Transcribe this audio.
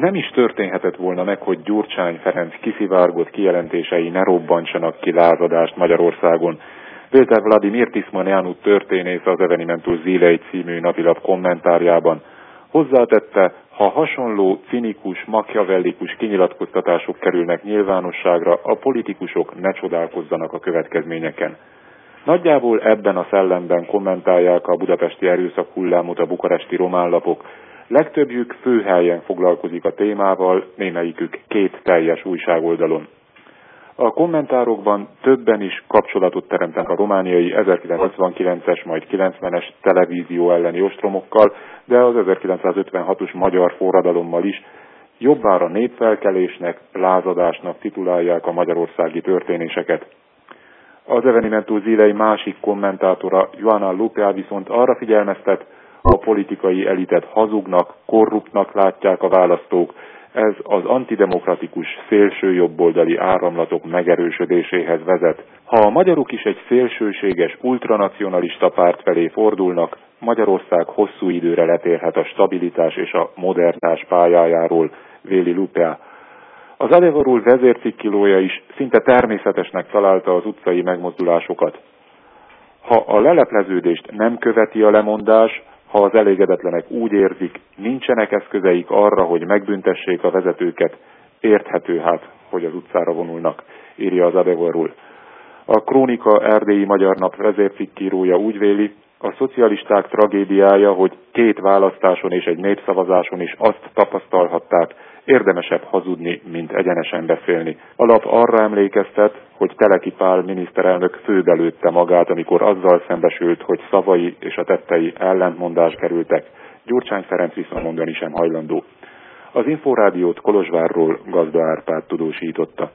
Nem is történhetett volna meg, hogy Gyurcsány Ferenc kiszivárgott kijelentései ne robbantsanak ki lázadást Magyarországon. Péter Vladimir Tismaneanu történész az Evenimentus Zilei című napilap kommentárjában hozzátette, ha hasonló cinikus, machiavellikus kinyilatkoztatások kerülnek nyilvánosságra, a politikusok ne csodálkozzanak a következményeken. Nagyjából ebben a szellemben kommentálják a budapesti erőszakhullámot a bukaresti románlapok. Legtöbbjük főhelyen foglalkozik a témával, némelyikük 2 teljes újságoldalon. A kommentárokban többen is kapcsolatot teremtenek a romániai 1989-es, majd 90-es televízió elleni ostromokkal, de az 1956-os magyar forradalommal is. Jobbára népfelkelésnek, lázadásnak titulálják a magyarországi történéseket. Az Evenimentus Zilei másik kommentátora, Ioana Lupea viszont arra figyelmeztet, a politikai elitet hazugnak, korruptnak látják a választók, ez az antidemokratikus, szélsőjobboldali áramlatok megerősödéséhez vezet. Ha a magyarok is egy szélsőséges, ultranacionalista párt felé fordulnak, Magyarország hosszú időre letérhet a stabilitás és a modernitás pályájáról, véli Lupea. Az Adevarul vezércikkilója is szinte természetesnek találta az utcai megmozdulásokat. Ha a lelepleződést nem követi a lemondás, ha az elégedetlenek úgy érzik, nincsenek eszközeik arra, hogy megbüntessék a vezetőket, érthető hát, hogy az utcára vonulnak, írja az Adevarul. A Krónika erdélyi magyar nap vezércikkírója úgy véli, a szocialisták tragédiája, hogy 2 választáson és egy népszavazáson is azt tapasztalhatták, érdemesebb hazudni, mint egyenesen beszélni. A lap arra emlékeztet, hogy Teleki Pál miniszterelnök főbelőtte magát, amikor azzal szembesült, hogy szavai és a tettei ellentmondás kerültek. Gyurcsány Ferenc viszont mondani sem hajlandó. Az Inforádiót Kolozsvárról Gazda Árpád tudósította.